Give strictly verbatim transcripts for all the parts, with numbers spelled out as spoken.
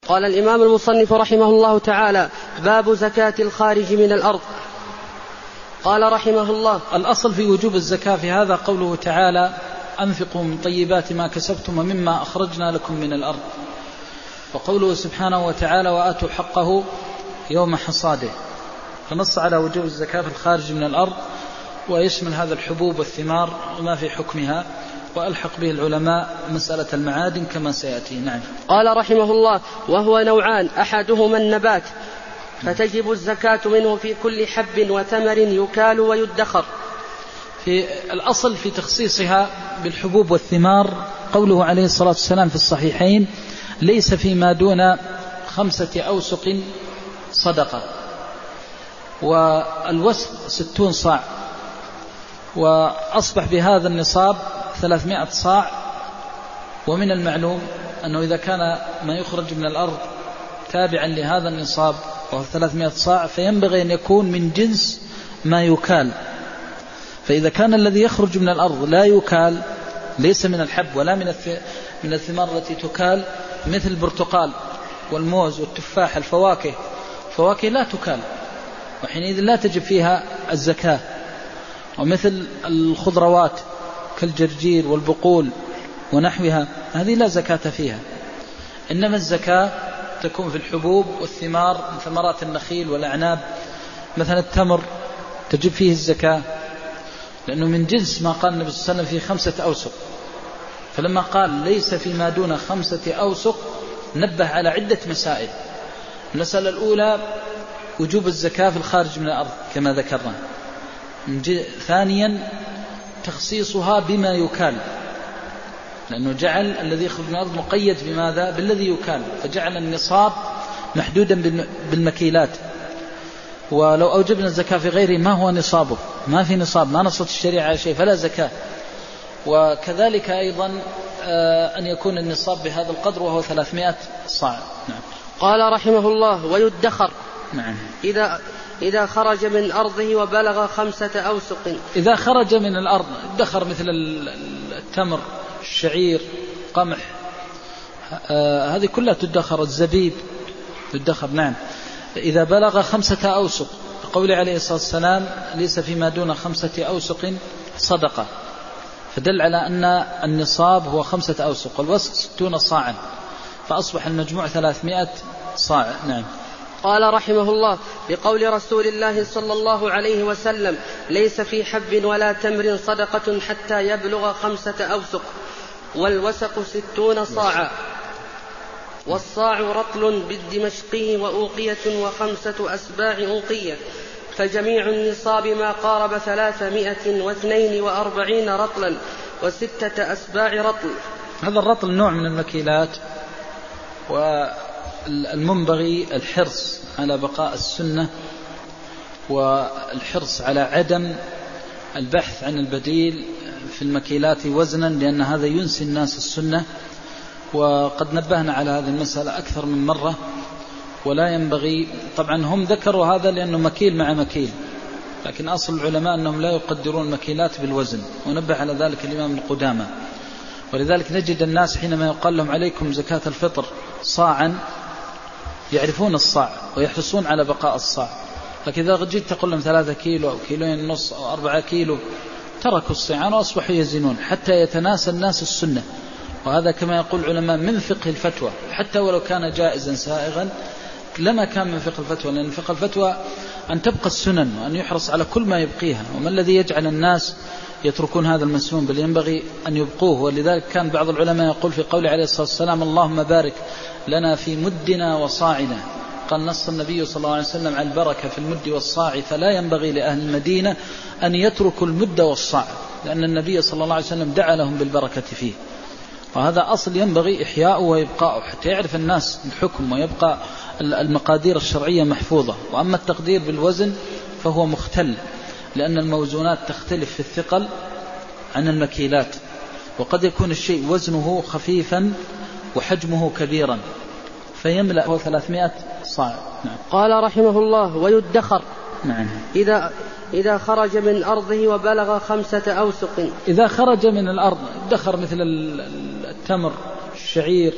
قال الإمام المصنف رحمه الله تعالى: باب زكاة الخارج من الأرض. قال رحمه الله: الأصل في وجوب الزكاة في هذا قوله تعالى: أنفقوا من طيبات ما كسبتم ومما أخرجنا لكم من الأرض، وقوله سبحانه وتعالى: وآتوا حقه يوم حصاده، فنص على وجوب الزكاة في الخارج من الأرض، ويشمل هذا الحبوب والثمار وما في حكمها، وألحق به العلماء مسألة المعادن كما سيأتي. نعم. قال رحمه الله: وهو نوعان، أحدهما النبات فتجب الزكاة منه في كل حب وثمر يكال ويدخر. في الأصل في تخصيصها بالحبوب والثمار قوله عليه الصلاة والسلام في الصحيحين: ليس فيما دون خمسة أوسق صدقة، والوسق ستون صاع، وأصبح بهذا النصاب ثلاثمائة صاع. ومن المعلوم أنه إذا كان ما يخرج من الأرض تابعا لهذا النصاب وهو ثلاثمائة صاع فينبغي أن يكون من جنس ما يكال. فإذا كان الذي يخرج من الأرض لا يكال، ليس من الحب ولا من من الثمار التي تكال، مثل البرتقال والموز والتفاح، الفواكه فواكه لا تكال، وحينئذ لا تجب فيها الزكاة. ومثل الخضروات كالجرجير والبقول ونحوها، هذه لا زكاة فيها. إنما الزكاة تكون في الحبوب والثمار من ثمرات النخيل والأعناب. مثلا التمر تجب فيه الزكاة لأنه من جنس ما قال النبي صلى الله عليه وسلم في خمسة أوسق، فلما قال ليس فيما دون خمسة أوسق نبه على عدة مسائل. المسألة الأولى وجوب الزكاة في الخارج من الأرض كما ذكرنا. ثانيا تخصيصها بما يكال، لأنه جعل الذي يخرج من الأرض مقيد بماذا؟ بالذي يكال، فجعل النصاب محدودا بالمكيلات. ولو أوجبنا الزكاة في غيره ما هو نصابه؟ ما في نصاب، ما نصت الشريعة على شيء فلا زكاة. وكذلك أيضا أن يكون النصاب بهذا القدر وهو ثلاثمائة صاع. نعم. قال رحمه الله: ويدخر. نعم. إذا إذا خرج من أرضه وبلغ خمسة أوسق. إذا خرج من الأرض ادخر مثل التمر، الشعير، قمح، آه هذه كلها تدخر، الزبيب تدخر. نعم. إذا بلغ خمسة أوسق، قول عليه الصلاة والسلام: ليس فيما دون خمسة أوسق صدقة، فدل على أن النصاب هو خمسة أوسق، والوسق ستون صاعا، فأصبح المجموع ثلاثمائة صاع. نعم. قال رحمه الله: بقول رسول الله صلى الله عليه وسلم: ليس في حب ولا تمر صدقة حتى يبلغ خمسة أوسق، والوسق ستون صاعا، والصاع رطل بالدمشقي وأوقية وخمسة أسباع أوقية، فجميع النصاب ما قارب ثلاثمائة واثنين وأربعين رطلا وستة أسباع رطل. هذا الرطل نوع من المكيلات، والمنبغي الحرص على بقاء السنة والحرص على عدم البحث عن البديل في المكيلات وزنا، لأن هذا ينسي الناس السنة، وقد نبهنا على هذه المسألة أكثر من مرة. ولا ينبغي، طبعا هم ذكروا هذا لأنه مكيل مع مكيل، لكن أصل العلماء أنهم لا يقدرون المكيلات بالوزن، ونبه على ذلك الإمام ابن قدامة. ولذلك نجد الناس حينما يقال لهم عليكم زكاة الفطر صاعا يعرفون الصاع ويحرصون على بقاء الصاع، لكن إذا جئت تقول لهم ثلاثة كيلو أو كيلوين ونص أو أربعة كيلو تركوا الصيعان وأصبحوا يزنون حتى يتناسى الناس السنة. وهذا كما يقول العلماء من فقه الفتوى، حتى ولو كان جائزا سائغا لما كان من فقه الفتوى، لأن فقه الفتوى أن تبقى السنن وأن يحرص على كل ما يبقيها. وما الذي يجعل الناس يتركون هذا المسنون؟ بل ينبغي أن يبقوه. ولذلك كان بعض العلماء يقول في قول عليه الصلاة والسلام: اللهم بارك لنا في مدنا وصاعنا. قال نص النبي صلى الله عليه وسلم على البركة في المد والصاع، فلا ينبغي لأهل المدينة أن يتركوا المد والصاع، لأن النبي صلى الله عليه وسلم دعا لهم بالبركة فيه. وهذا أصل ينبغي إحياؤه وإبقاؤه حتى يعرف الناس الحكم ويبقى المقادير الشرعية محفوظة. وأما التقدير بالوزن فهو مختل، لأن الموزونات تختلف في الثقل عن المكيلات، وقد يكون الشيء وزنه خفيفا وحجمه كبيرا فيملأ هو ثلاثمائة صاع. نعم. قال رحمه الله: ويدخر. نعم. إذا إذا خرج من أرضه وبلغ خمسة أوسق. إذا خرج من الأرض ادخر مثل التمر، الشعير،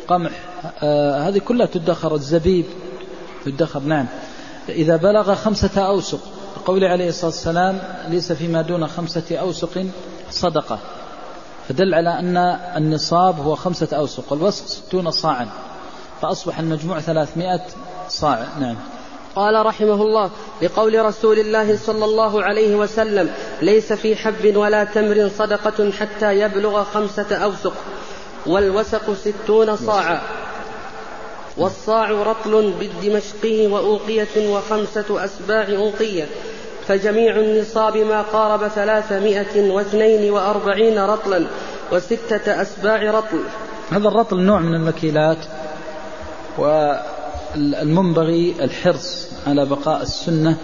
قمح، آه هذه كلها تدخر. الزبيب تدخر. نعم. إذا بلغ خمسة أوسق، قول عليه الصلاة والسلام ليس فيما دون خمسة أوسق صدقة، فدل على أن النصاب هو خمسة أوسق، والوسق ستون صاعا، فأصبح المجموع ثلاثمائة صاع. نعم. قال رحمه الله: لقول رسول الله صلى الله عليه وسلم: ليس في حب ولا تمر صدقة حتى يبلغ خمسة أوسق، والوسق ستون صاعا، والصاع رطل بالدمشقي وأوقية وخمسة أسباع أوقية، فجميع النصاب ما قارب ثلاثمائة واثنين وأربعين رطلا وستة أسباع رطل. هذا الرطل نوع من المكيلات، والمنبغي الحرص على بقاء السنة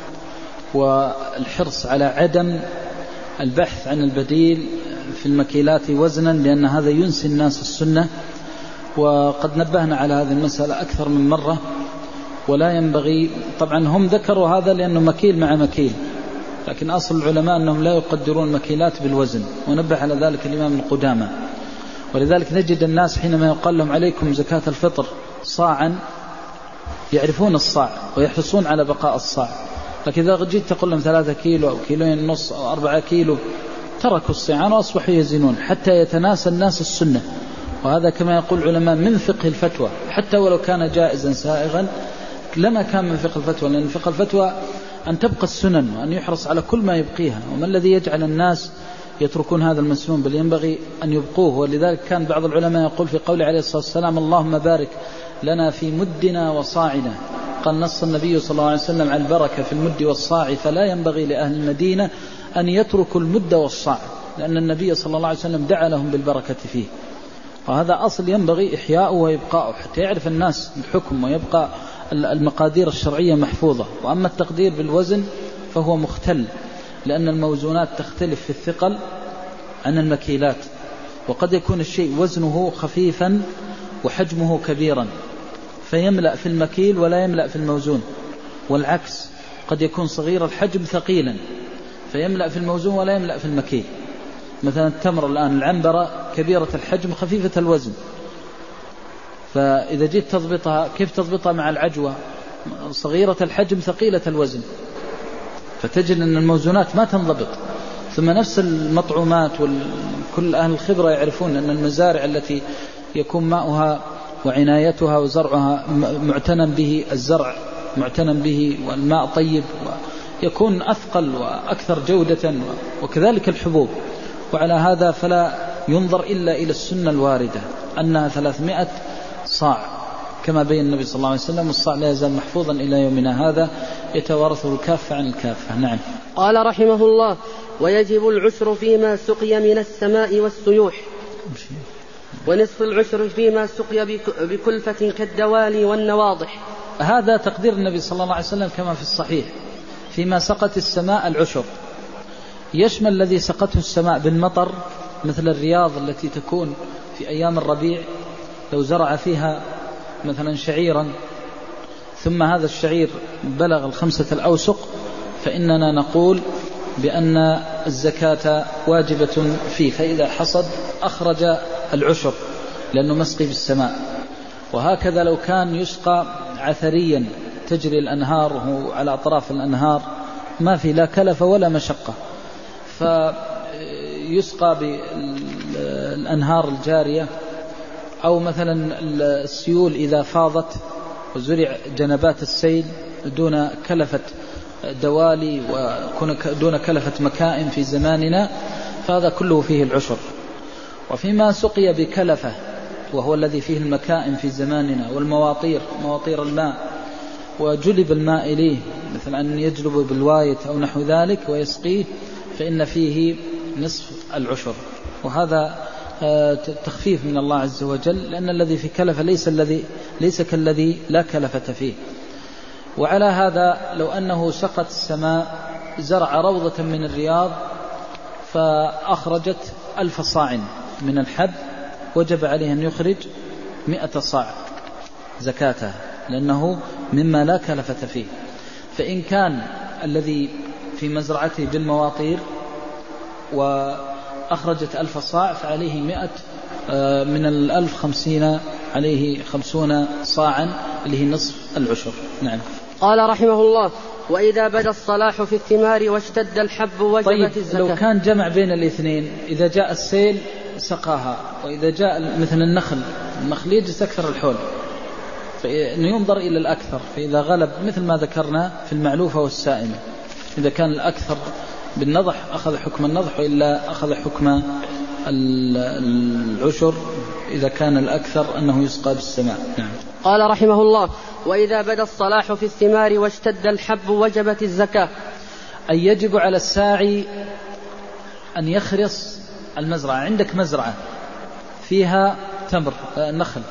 والحرص على عدم البحث عن البديل في المكيلات وزنا، لأن هذا ينسي الناس السنة، وقد نبهنا على هذه المسألة أكثر من مرة. ولا ينبغي، طبعا هم ذكروا هذا لأنه مكيل مع مكيل، لكن أصل العلماء أنهم لا يقدرون المكيلات بالوزن، ونبه على ذلك الإمام القدامى. ولذلك نجد الناس حينما يقال لهم عليكم زكاة الفطر صاعا يعرفون الصاع ويحرصون على بقاء الصاع، لكن إذا جيت تقول لهم ثلاثة كيلو أو كيلوين نص أو أربعة كيلو تركوا الصيعان وأصبحوا يزنون حتى يتناسى الناس السنة. وهذا كما يقول العلماء من فقه الفتوى، حتى ولو كان جائزا سائغا لما كان من فقه الفتوى، لأن فقه الفتوى أن تبقى السنن وأن يحرص على كل ما يبقيها. وما الذي يجعل الناس يتركون هذا المسنون؟ بل ينبغي أن يبقوه. ولذلك كان بعض العلماء يقول في قول عليه الصلاة والسلام: اللهم بارك لنا في مدنا وصاعنا. قال نص النبي صلى الله عليه وسلم على البركة في المد والصاع، فلا ينبغي لأهل المدينة أن يتركوا المد والصاع، لأن النبي صلى الله عليه وسلم دعا لهم بالبركة فيه. وهذا أصل ينبغي إحياؤه وإبقاؤه حتى يعرف الناس الحكم ويبقى المقادير الشرعية محفوظة. وأما التقدير بالوزن فهو مختل، لأن الموزونات تختلف في الثقل عن المكيلات، وقد يكون الشيء وزنه خفيفا وحجمه كبيرا فيملأ في المكيل ولا يملأ في الموزون، والعكس قد يكون صغير الحجم ثقيلا فيملأ في الموزون ولا يملأ في المكيل. مثلا التمر الآن العنبرة كبيرة الحجم خفيفة الوزن، فإذا جيت تضبطها كيف تضبطها مع العجوة؟ صغيرة الحجم ثقيلة الوزن، فتجد أن الموزونات ما تنضبط. ثم نفس المطعومات، وكل أهل الخبرة يعرفون أن المزارع التي يكون ماؤها وعنايتها وزرعها معتنى به، الزرع معتنى به والماء طيب، ويكون أثقل وأكثر جودة، وكذلك الحبوب. وعلى هذا فلا ينظر إلا إلى السنة الواردة أنها ثلاثمائة صاع كما بين النبي صلى الله عليه وسلم، والصاع لا يزال محفوظا إلى يومنا هذا يتوارثه الكافة عن الكافة. نعم. قال رحمه الله: ويجب العشر فيما سقي من السماء والسيوح، ونصف العشر فيما سقي بكلفة كالدوالي والنواضح. هذا تقدير النبي صلى الله عليه وسلم كما في الصحيح. فيما سقت السماء العشر يشمل الذي سقته السماء بالمطر، مثل الرياض التي تكون في أيام الربيع، لو زرع فيها مثلا شعيرا ثم هذا الشعير بلغ الخمسة الأوسق، فإننا نقول بأن الزكاة واجبة فيه، فإذا حصد أخرج العشر لأنه مسقي بالسماء. وهكذا لو كان يسقى عثريا تجري الأنهار وهو على أطراف الأنهار ما في لا كلفة ولا مشقة، فيسقى بالأنهار الجارية، أو مثلا السيول إذا فاضت وزرع جنبات السيل دون كلفة دوالي ودون كلفة مكائن في زماننا، فهذا كله فيه العشر. وفيما سقي بكلفة وهو الذي فيه المكائن في زماننا، والمواطير، مواطير الماء، وجلب الماء إليه، مثل أن يجلب بالوايت أو نحو ذلك ويسقيه، فإن فيه نصف العشر. وهذا تخفيف من الله عز وجل، لأن الذي في كلفة ليس الذي ليس كالذي لا كلفة فيه. وعلى هذا لو أنه سقت السماء زرع روضة من الرياض فأخرجت ألف صاع من الحب، وجب عليه أن يخرج مئة صاع زكاتها، لأنه مما لا كلفة فيه. فإن كان الذي في مزرعته بالمواطير وأخرجت ألف صاع فعليه مئة من الألف خمسين عليه خمسون صاعا اللي هي نصف العشر. نعم. قال رحمه الله: وإذا بدا الصلاح في الثمار واشتد الحب وجبت طيب الزكاة. لو كان جمع بين الاثنين، إذا جاء السيل سقاها، وإذا جاء مثل النخل النخل يجلس أكثر الحول، فإنه ينظر إلى الأكثر، فإذا غلب مثل ما ذكرنا في المعلوفة والسائمة، إذا كان الأكثر بالنضح أخذ حكم النضح، وإلا أخذ حكم العشر إذا كان الأكثر أنه يسقى بالسماء. نعم. قال رحمه الله: وإذا بدا الصلاح في الثمار واشتد الحب وجبت الزكاة. أي يجب على الساعي أن يخرص المزرعة. عندك مزرعة فيها تمر نخل،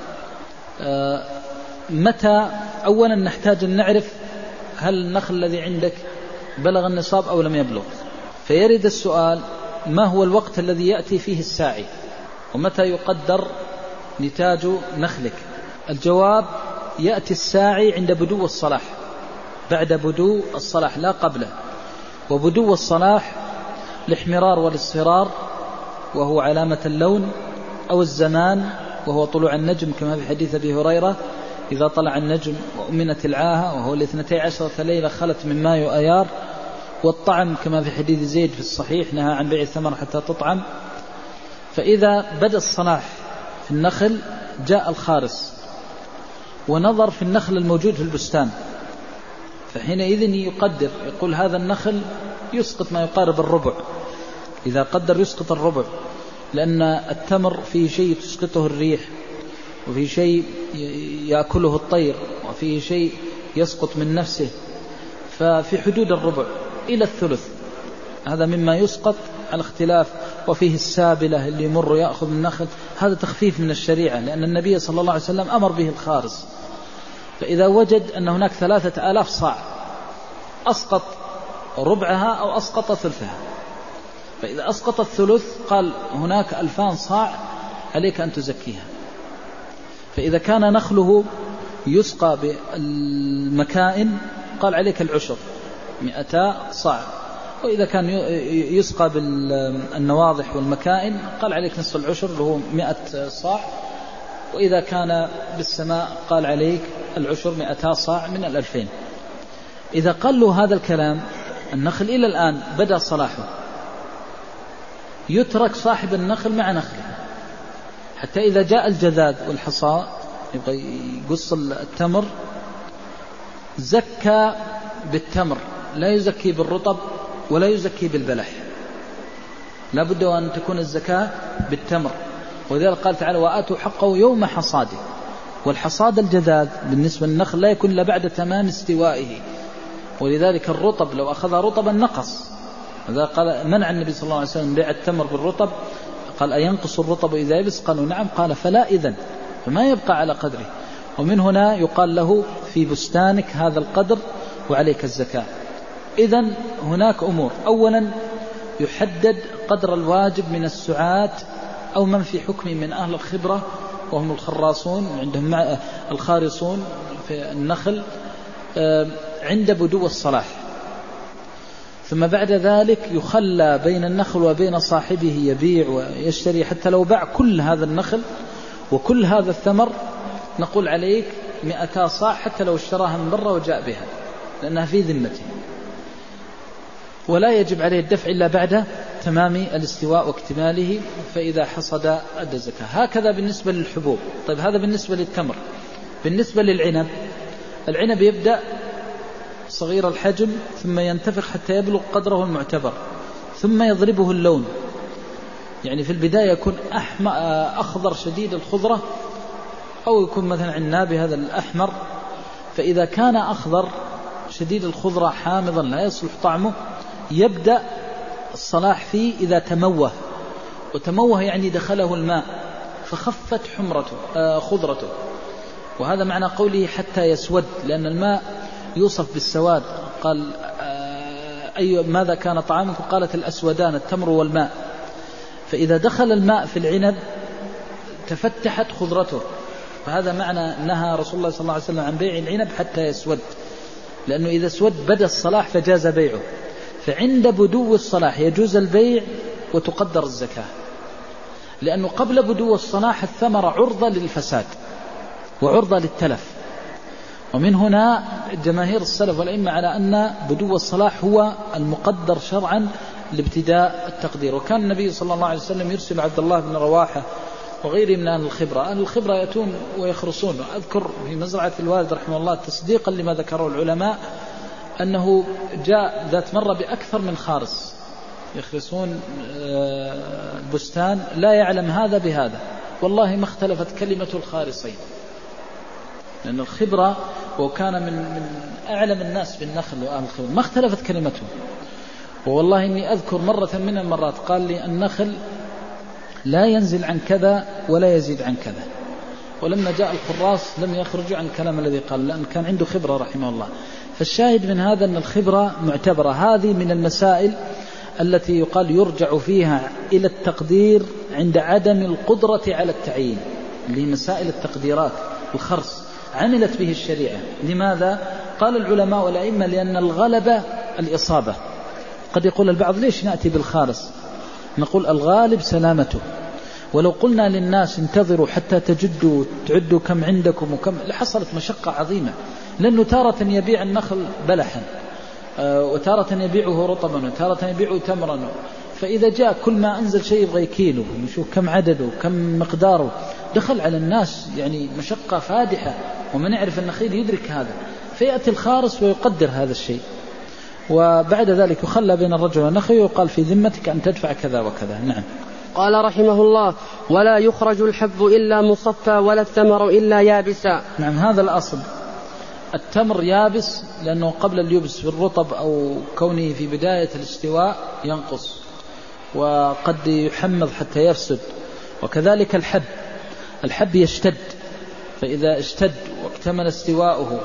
متى أولا نحتاج أن نعرف هل النخل الذي عندك بلغ النصاب أو لم يبلغ، فيرد السؤال: ما هو الوقت الذي يأتي فيه الساعي، ومتى يقدر نتاج نخلك؟ الجواب: يأتي الساعي عند بدو الصلاح، بعد بدو الصلاح لا قبله. وبدو الصلاح الاحمرار والاصفرار وهو علامة اللون، أو الزمان وهو طلوع النجم كما في حديث أبي هريرة: إذا طلع النجم وأمنت العاهة، وهو الاثنتي عشرة ليلة خلت من ماء أيار. والطعم كما في حديث زيد في الصحيح: نهى عن بيع الثمر حتى تطعم. فإذا بدأ الصلاح في النخل جاء الخارص ونظر في النخل الموجود في البستان، فحينئذ يقدر، يقول هذا النخل يسقط ما يقارب الربع. إذا قدر يسقط الربع، لأن التمر فيه شيء تسقطه الريح، وفيه شيء يأكله الطير، وفيه شيء يسقط من نفسه، ففي حدود الربع إلى الثلث هذا مما يسقط على اختلاف. وفيه السابلة اللي يمر يأخذ النخل، هذا تخفيف من الشريعة، لأن النبي صلى الله عليه وسلم أمر به الخارص. فإذا وجد أن هناك ثلاثة آلاف صاع، أسقط ربعها أو أسقط ثلثها. فإذا أسقط الثلث قال هناك ألفان صاع عليك أن تزكيها. فإذا كان نخله يسقى بالمكائن قال عليك العشر مئتا صاع، وإذا كان يسقى بالنواضح والمكائن قال عليك نصف العشر اللي هو مئة صاع، وإذا كان بالسماء قال عليك العشر مئتا صاع من الألفين. إذا قال له هذا الكلام، النخل إلى الآن بدأ صلاحه، يترك صاحب النخل مع نخله حتى إذا جاء الجذاذ والحصاء يبغى يقص التمر، زكى بالتمر، لا يزكي بالرطب ولا يزكي بالبلح، لا بد أن تكون الزكاة بالتمر. ولذلك قال تعالى: وآتوا حقه يوم حصاده. والحصاد الجذاذ بالنسبة للنخل لا يكون إلا بعد تمام استوائه، ولذلك الرطب لو أخذ رطبا نقص. هذا قال منع النبي صلى الله عليه وسلم بيع التمر بالرطب، قال: أينقص الرطب إذا يبس؟ قالوا نعم. قال: فلا إذن، فما يبقى على قدره. ومن هنا يقال له في بستانك هذا القدر وعليك الزكاة. إذن هناك أمور: أولا يحدد قدر الواجب من السعاة أو من في حكم من أهل الخبرة، وهم الخراصون، عندهم الخارصون في النخل عند بدو الصلاح. ثم بعد ذلك يخلى بين النخل وبين صاحبه، يبيع ويشتري. حتى لو باع كل هذا النخل وكل هذا الثمر نقول عليك مئتا صاع، حتى لو اشتراها من برا وجاء بها، لأنها في ذمته، ولا يجب عليه الدفع إلا بعد تمام الاستواء واكتماله، فإذا حصد أدى الزكاة. هكذا بالنسبة للحبوب. طيب هذا بالنسبة للتمر. بالنسبة للعنب، العنب يبدأ صغير الحجم ثم ينتفخ حتى يبلغ قدره المعتبر، ثم يضربه اللون، يعني في البداية يكون أخضر شديد الخضرة، أو يكون مثلا عنابي هذا الأحمر. فإذا كان أخضر شديد الخضرة حامضا لا يصلح طعمه، يبدأ الصلاح فيه إذا تموه. وتموه يعني دخله الماء فخفت حمرته آه خضرته، وهذا معنى قوله حتى يسود، لأن الماء يوصف بالسواد. قال آه أي ماذا كان طعامكم؟ قالت الأسودان التمر والماء. فإذا دخل الماء في العنب تفتحت خضرته، فهذا معنى نهى رسول الله صلى الله عليه وسلم عن بيع العنب حتى يسود، لأنه إذا اسود بدأ الصلاح فجاز بيعه. فعند بدو الصلاح يجوز البيع وتقدر الزكاة. لأنه قبل بدو الصلاح الثمرة عرضة للفساد وعرضة للتلف. ومن هنا جماهير السلف والأئمة على أن بدو الصلاح هو المقدر شرعا لابتداء التقدير. وكان النبي صلى الله عليه وسلم يرسل عبد الله بن رواحة وغيره من أهل الخبرة. أهل الخبرة يأتون ويخرصون. أذكر في مزرعة الوالد رحمه الله تصديقا لما ذكره العلماء أنه جاء ذات مرة بأكثر من خارص يخرصون البستان لا يعلم هذا بهذا، والله ما اختلفت كلمة الخارصين، لأن الخبرة وكان من, من أعلم الناس بالنخل وأهل الخبرة ما اختلفت كلمته. والله إني أذكر مرة من المرات قال لي النخل لا ينزل عن كذا ولا يزيد عن كذا، ولما جاء الخراص لم يخرجوا عن الكلام الذي قال، لأن كان عنده خبرة رحمه الله. فالشاهد من هذا أن الخبرة معتبرة. هذه من المسائل التي يقال يرجع فيها إلى التقدير عند عدم القدرة على التعيين، اللي هي مسائل التقديرات. الخرص عملت به الشريعة. لماذا؟ قال العلماء والأئمة لأن الغلبة الإصابة. قد يقول البعض ليش نأتي بالخارص؟ نقول الغالب سلامته. ولو قلنا للناس انتظروا حتى تجدوا تعدوا كم عندكم وكم، لحصلت مشقة عظيمة، لأنه تارة يبيع النخل بلحا وتارة يبيعه رطبا وتارة يبيعه تمرا. فإذا جاء كل ما أنزل شيء يبغى يكيله ويشوف كم عدده وكم مقداره، دخل على الناس يعني مشقة فادحة. ومن يعرف النخيل يدرك هذا، فيأتي الخارص ويقدر هذا الشيء، وبعد ذلك يخلى بين الرجل والنخل ويقال في ذمتك أن تدفع كذا وكذا. نعم. قال رحمه الله: ولا يخرج الحب إلا مصفى ولا الثمر إلا يابسا. نعم، هذا الأصل. التمر يابس لأنه قبل اليبس بالرطب أو كونه في بداية الاستواء ينقص، وقد يحمض حتى يفسد. وكذلك الحب، الحب يشتد، فإذا اشتد واكتمل استواؤه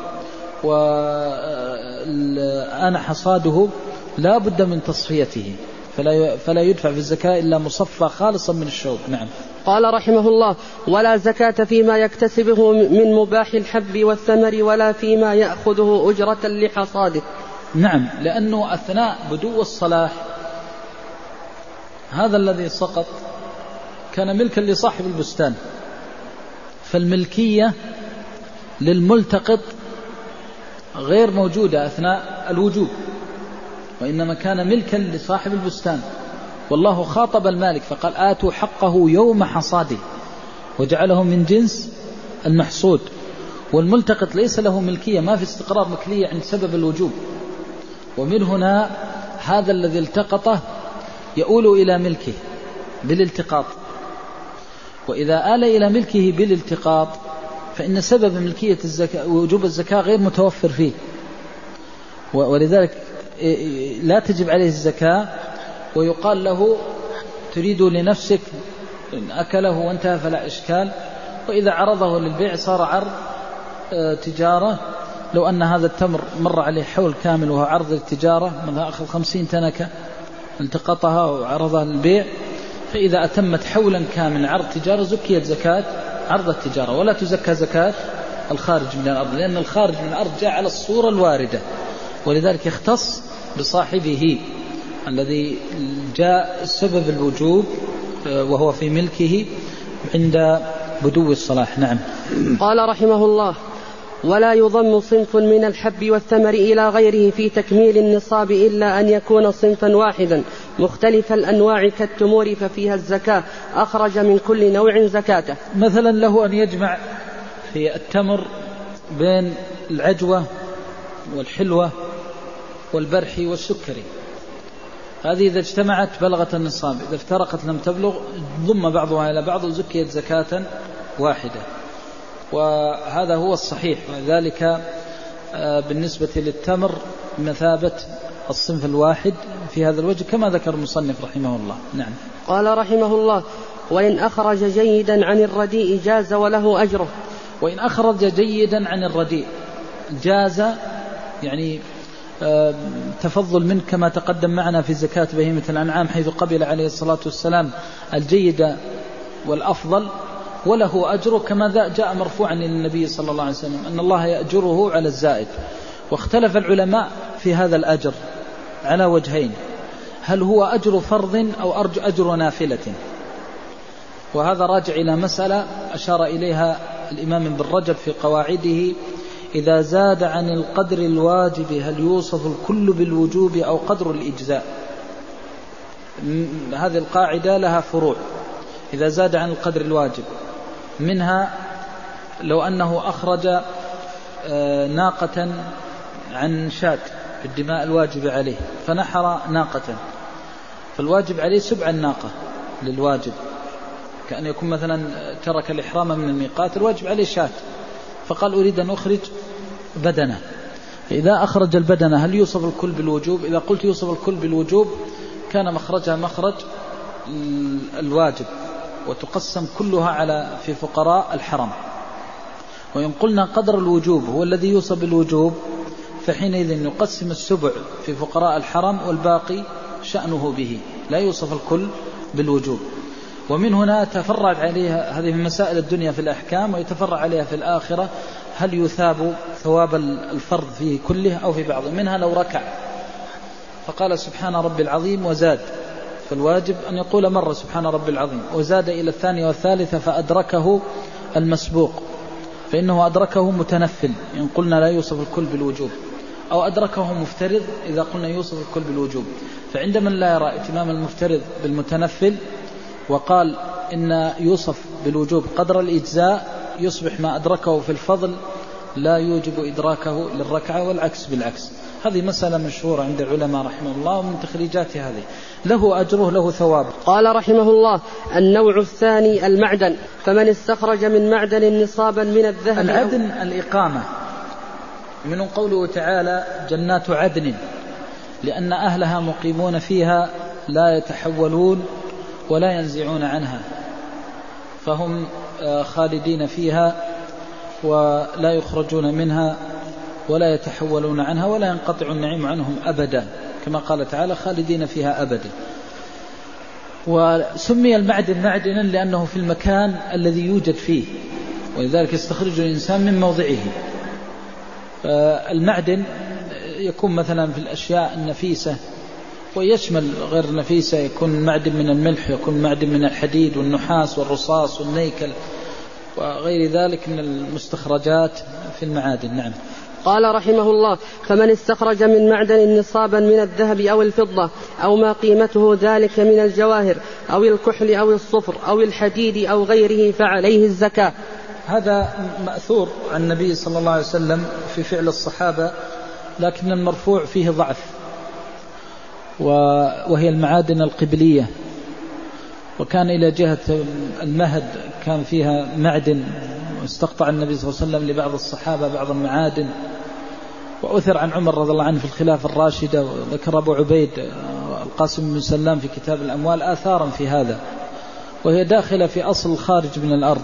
وآن حصاده لا بد من تصفيته، فلا فلا يدفع في الزكاة إلا مصفى خالصا من الشوك. نعم. قال رحمه الله: ولا زكاة فيما يكتسبه من مباح الحب والثمر ولا فيما يأخذه أجرة لحصاده. نعم، لأنه أثناء بدو الصلاح هذا الذي سقط كان ملكا لصاحب البستان، فالملكية للملتقط غير موجودة أثناء الوجوب، وإنما كان ملكا لصاحب البستان. والله خاطب المالك فقال: آتوا حقه يوم حصاده، وجعله من جنس المحصود. والملتقط ليس له ملكية، ما في استقرار ملكية عند سبب الوجوب. ومن هنا هذا الذي التقطه يؤول إلى ملكه بالالتقاط، وإذا آل إلى ملكه بالالتقاط فإن سبب ملكية الزكاة ووجوب الزكاة غير متوفر فيه، ولذلك لا تجب عليه الزكاة. ويقال له: تريد لنفسك، إن أكله وانتهى فلا إشكال. وإذا عرضه للبيع صار عرض تجارة. لو أن هذا التمر مر عليه حول كامل وهو عرض التجارة، مثلا أخذ خمسين تنكة التقطها وعرضها للبيع، فإذا أتمت حولا كامل عرض تجارة زكيت زكاة عرض التجارة، ولا تزكى زكاة الخارج من الأرض، لأن الخارج من الأرض جاء على الصورة الواردة، ولذلك يختص بصاحبه الذي جاء سبب الوجوب وهو في ملكه عند بدو الصلاح. نعم. قال رحمه الله: ولا يضم صنف من الحب والثمر إلى غيره في تكميل النصاب إلا أن يكون صنفا واحدا مختلف الأنواع كالتمور ففيها الزكاة أخرج من كل نوع زكاته. مثلا له أن يجمع في التمر بين العجوة والحلوة والبرحي والسكري، هذه إذا اجتمعت بلغت النصاب، إذا افترقت لم تبلغ، ضم بعضها إلى بعض وزكيت زكاة واحدة. وهذا هو الصحيح، وذلك بالنسبة للتمر مثابة الصنف الواحد في هذا الوجه كما ذكر المصنف رحمه الله. نعم. قال رحمه الله: وإن أخرج جيدا عن الرديء جاز وله أجره. وإن أخرج جيدا عن الرديء جاز، يعني تفضل منه كما تقدم معنا في زكاة بهيمة الأنعام، حيث قبل عليه الصلاة والسلام الجيد والأفضل وله أجره، كما جاء مرفوعا للنبي صلى الله عليه وسلم أن الله يأجره على الزائد. واختلف العلماء في هذا الأجر على وجهين: هل هو أجر فرض أو أجر نافلة؟ وهذا راجع إلى مسألة أشار إليها الإمام ابن رجب في قواعده: إذا زاد عن القدر الواجب هل يوصف الكل بالوجوب أو قدر الإجزاء؟ هذه القاعدة لها فروع. إذا زاد عن القدر الواجب، منها لو أنه أخرج ناقة عن شاة في الدماء الواجب عليه، فنحر ناقة، فالواجب عليه سبع الناقة للواجب، كأن يكون مثلا ترك الإحرام من الميقات، الواجب عليه شاة، فقال أريد أن أخرج بدنة. فإذا أخرج البدنة هل يوصف الكل بالوجوب؟ إذا قلت يوصف الكل بالوجوب كان مخرجها مخرج الواجب، وتقسم كلها على في فقراء الحرم. وإن قلنا قدر الوجوب هو الذي يوصف بالوجوب، فحينئذ نقسم السبع في فقراء الحرم والباقي شأنه به، لا يوصف الكل بالوجوب. ومن هنا تفرع عليها هذه من مسائل الدنيا في الأحكام، ويتفرع عليها في الآخرة: هل يثاب ثواب الفرض فيه كله أو في بعضه؟ منها لو ركع فقال سبحان ربي العظيم وزاد، فالواجب أن يقول مرة سبحان ربي العظيم، وزاد إلى الثانية والثالثة فأدركه المسبوق، فإنه أدركه متنفل إن قلنا لا يوصف الكل بالوجوب، أو أدركه مفترض إذا قلنا يوصف الكل بالوجوب. فعند من لا يرى اتمام المفترض بالمتنفل وقال إن يوصف بالوجوب قدر الإجزاء، يصبح ما أدركه في الفضل لا يوجب إدراكه للركعة، والعكس بالعكس. هذه مسألة مشهورة عند العلماء رحمه الله، ومن تخريجات هذه له أجره له ثواب. قال رحمه الله: النوع الثاني المعدن، فمن استخرج من معدن نصابا من الذهب. العدن الإقامة، من قوله تعالى جنات عدن، لأن أهلها مقيمون فيها لا يتحولون ولا ينزعون عنها، فهم خالدين فيها ولا يخرجون منها ولا يتحولون عنها ولا ينقطع النعيم عنهم أبدا، كما قال تعالى خالدين فيها أبدا. وسمي المعدن معدنا لأنه في المكان الذي يوجد فيه، ولذلك يستخرج الإنسان من موضعه. المعدن يكون مثلا في الأشياء النفيسة، ويشمل غير نفيسة، يكون معدن من الملح، يكون معدن من الحديد والنحاس والرصاص والنيكل وغير ذلك من المستخرجات في المعادن. نعم. قال رحمه الله: فمن استخرج من معدن نصابا من الذهب أو الفضة أو ما قيمته ذلك من الجواهر أو الكحل أو الصفر أو الحديد أو غيره فعليه الزكاة. هذا مأثور عن النبي صلى الله عليه وسلم في فعل الصحابة، لكن المرفوع فيه ضعف، وهي المعادن القبلية. وكان إلى جهة المهد كان فيها معدن، واستقطع النبي صلى الله عليه وسلم لبعض الصحابة بعض المعادن. وأثر عن عمر رضي الله عنه في الخلافة الراشدة، وذكر أبو عبيد القاسم بن سلام في كتاب الأموال آثارا في هذا، وهي داخلة في أصل الخارج من الأرض،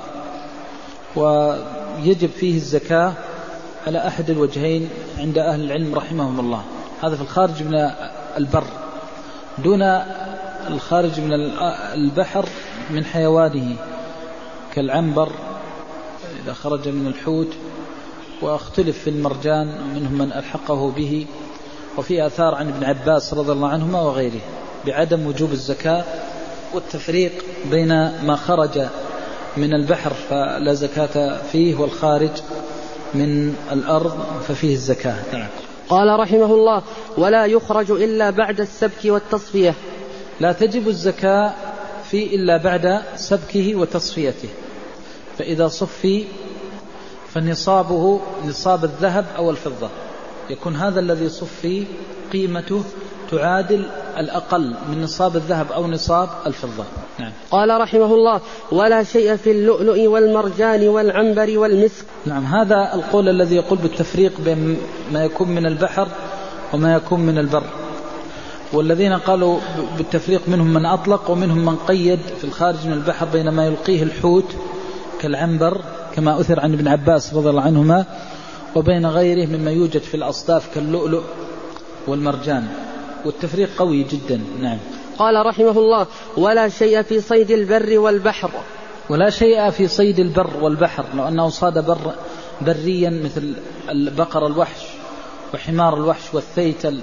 ويجب فيه الزكاة على أحد الوجهين عند أهل العلم رحمهم الله. هذا في الخارج من البر، دون الخارج من البحر من حيوانه كالعنبر إذا خرج من الحوت، واختلف في المرجان، منهم من ألحقه به. وفي آثار عن ابن عباس رضي الله عنهما وغيره بعدم وجوب الزكاة، والتفريق بين ما خرج من البحر فلا زكاة فيه، والخارج من الأرض ففيه الزكاة. نعم. قال رحمه الله: ولا يخرج إلا بعد السبك والتصفية. لا تجب الزكاة فيه إلا بعد سبكه وتصفيته، فإذا صفي فنصابه نصاب الذهب أو الفضة، يكون هذا الذي صفي قيمته تعادل الأقل من نصاب الذهب أو نصاب الفضة. نعم. قال رحمه الله: ولا شيء في اللؤلؤ والمرجان والعنبر والمسك. نعم. هذا القول الذي يقول بالتفريق بين ما يكون من البحر وما يكون من البر، والذين قالوا بالتفريق منهم من أطلق ومنهم من قيد في الخارج من البحر بين ما يلقيه الحوت كالعنبر كما أثر عن ابن عباس رضي الله عنهما، وبين غيره مما يوجد في الأصداف كاللؤلؤ والمرجان، والتفريق قوي جدا. نعم. قال رحمه الله: ولا شيء في صيد البر والبحر. ولا شيء في صيد البر والبحر، لو أنه صاد بر بريا مثل البقر الوحش وحمار الوحش والثيتل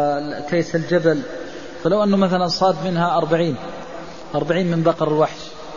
وتيس الجبل، فلو أنه مثلا صاد منها أربعين أربعين من بقر الوحش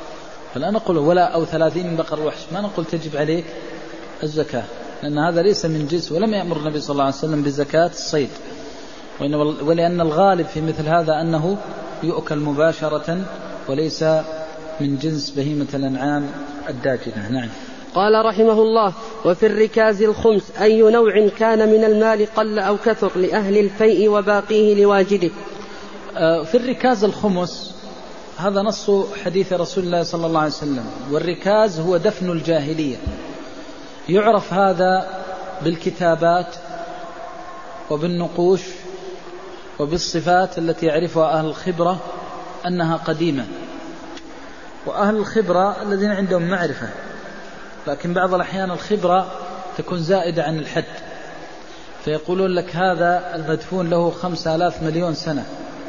فلا نقول ولا أو ثلاثين بقر وحش، ما نقول تجب عليك الزكاة، لأن هذا ليس من جنس، ولم يأمر النبي صلى الله عليه وسلم بزكاة الصيد، ولأن الغالب في مثل هذا أنه يؤكل مباشرة وليس من جنس بهيمة الأنعام الداجنة. نعم. قال رحمه الله: وفي الركاز الخمس أي نوع كان من المال قل أو كثر لأهل الفيء وباقيه لواجده. في الركاز الخمس هذا نص حديث رسول الله صلى الله عليه وسلم، والركاز هو دفن الجاهلية، يعرف هذا بالكتابات وبالنقوش وبالصفات التي يعرفها أهل الخبرة أنها قديمة، وأهل الخبرة الذين عندهم معرفة، لكن بعض الأحيان الخبرة تكون زائدة عن الحد، فيقولون لك هذا المدفون له خمسة آلاف مليون سنة،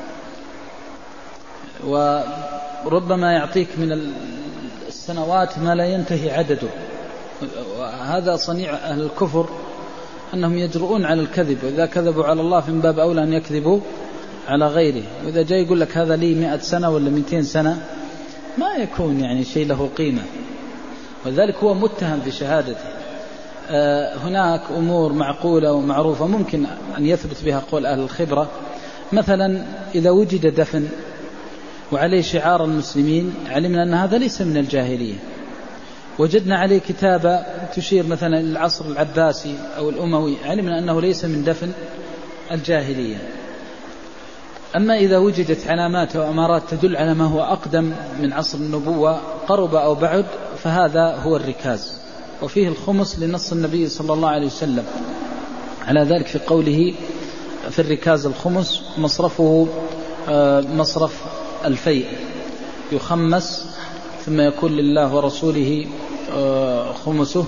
وربما يعطيك من السنوات ما لا ينتهي عدده. هذا صنيع أهل الكفر، أنهم يجرؤون على الكذب، وإذا كذبوا على الله فمن باب أولى أن يكذبوا على غيره. وإذا جاء يقول لك هذا لي مئة سنة ولا مئتين سنة ما يكون يعني شيء له قيمة، وذلك هو متهم في شهادته. آه هناك أمور معقولة ومعروفة ممكن أن يثبت بها قول أهل الخبرة، مثلا إذا وجد دفن وعليه شعار المسلمين علمنا أن هذا ليس من الجاهلية، وجدنا عليه كتابة تشير مثلا للعصر العباسي أو الأموي علمنا أنه ليس من دفن الجاهلية. أما إذا وجدت علامات وأمارات تدل على ما هو أقدم من عصر النبوة قرب أو بعد فهذا هو الركاز. وفيه الخمس لنص النبي صلى الله عليه وسلم على ذلك في قوله في الركاز الخمس مصرفه مصرف الفيء، يخمس ثم يكون لله ورسوله خمسه،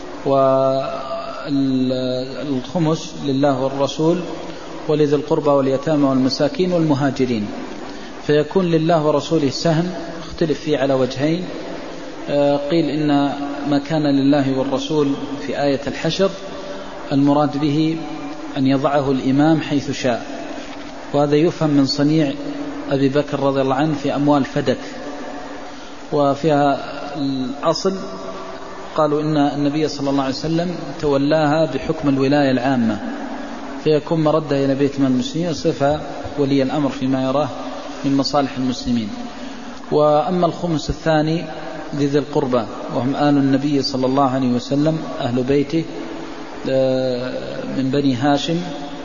والخمس لله والرسول ولذي القربى واليتامى والمساكين والمهاجرين، فيكون لله ورسوله سهم اختلف فيه على وجهين. قيل إن ما كان لله والرسول في آية الحشر المراد به أن يضعه الإمام حيث شاء، وهذا يفهم من صنيع أبي بكر رضي الله عنه في أموال فدك، وفيها الأصل قالوا إن النبي صلى الله عليه وسلم تولاها بحكم الولاية العامة، فيكون مردها إلى بيت من المسلمين وصفها ولي الأمر فيما يراه من مصالح المسلمين. وأما الخمس الثاني لذي القربى وهم آل النبي صلى الله عليه وسلم أهل بيته من بني هاشم،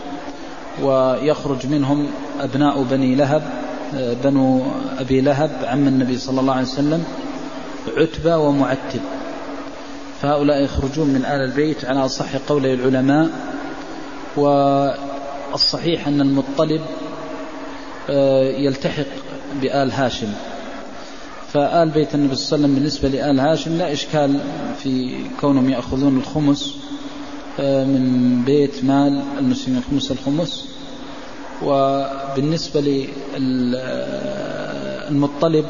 ويخرج منهم أبناء بني لهب بنو أبي لهب عم النبي صلى الله عليه وسلم عتبة ومعتب، فهؤلاء يخرجون من آل البيت على أصح قول العلماء. والصحيح أن المطلب يلتحق بآل هاشم، فآل بيت النبي صلى الله عليه وسلم بالنسبة لآل هاشم لا إشكال في كونهم يأخذون الخمس من بيت مال المسلمين، خمس الخمس. وبالنسبة للمطلب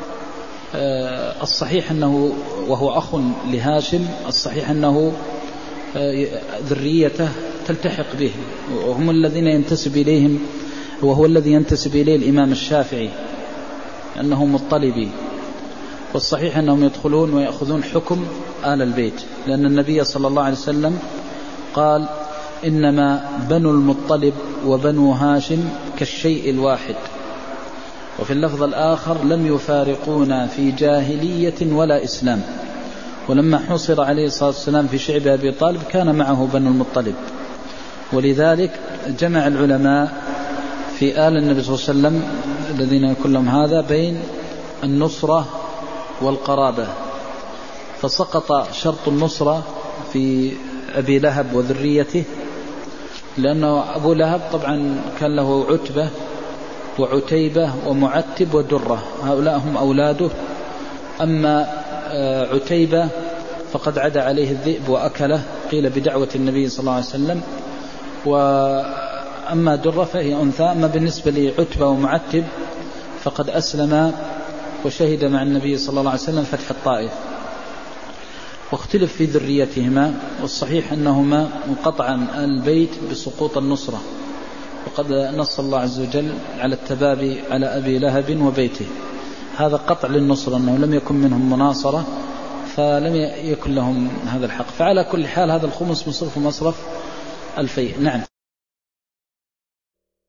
الصحيح أنه وهو أخ لهاشم، الصحيح أنه ذريته تلتحق به، وهم الذين ينتسب إليهم، وهو الذي ينتسب إليه الإمام الشافعي أنه مطلبي. والصحيح أنهم يدخلون ويأخذون حكم آل البيت، لأن النبي صلى الله عليه وسلم قال إنما بنو المطلب وبنو هاشم كالشيء الواحد. وفي اللفظ الآخر لم يفارقونا في جاهلية ولا إسلام. ولما حصر عليه الصلاة والسلام في شعب أبي طالب كان معه بنو المطلب، ولذلك جمع العلماء في آل النبي صلى الله عليه وسلم الذين يكون لهم هذا بين النصرة والقرابة، فسقط شرط النصرة في أبي لهب وذريته، لأنه أبو لهب طبعا كان له عتبة وعتيبة ومعتب ودرة، هؤلاء هم أولاده. أما عتيبة فقد عدا عليه الذئب وأكله، قيل بدعوة النبي صلى الله عليه وسلم. وأما درة فهي أنثى. أما بالنسبة لعتبة ومعتب فقد أسلم وشهد مع النبي صلى الله عليه وسلم فتح الطائف، واختلف في ذريتهما، والصحيح أنهما انقطعا البيت بسقوط النصرة، وقد نص الله عز وجل على التبابي على أبي لهب وبيته. هذا قطع للنصر أنه لم يكن منهم مناصرة فلم يكن لهم هذا الحق. فعلى كل حال هذا الخمس مصرف مصرف الفيء. نعم.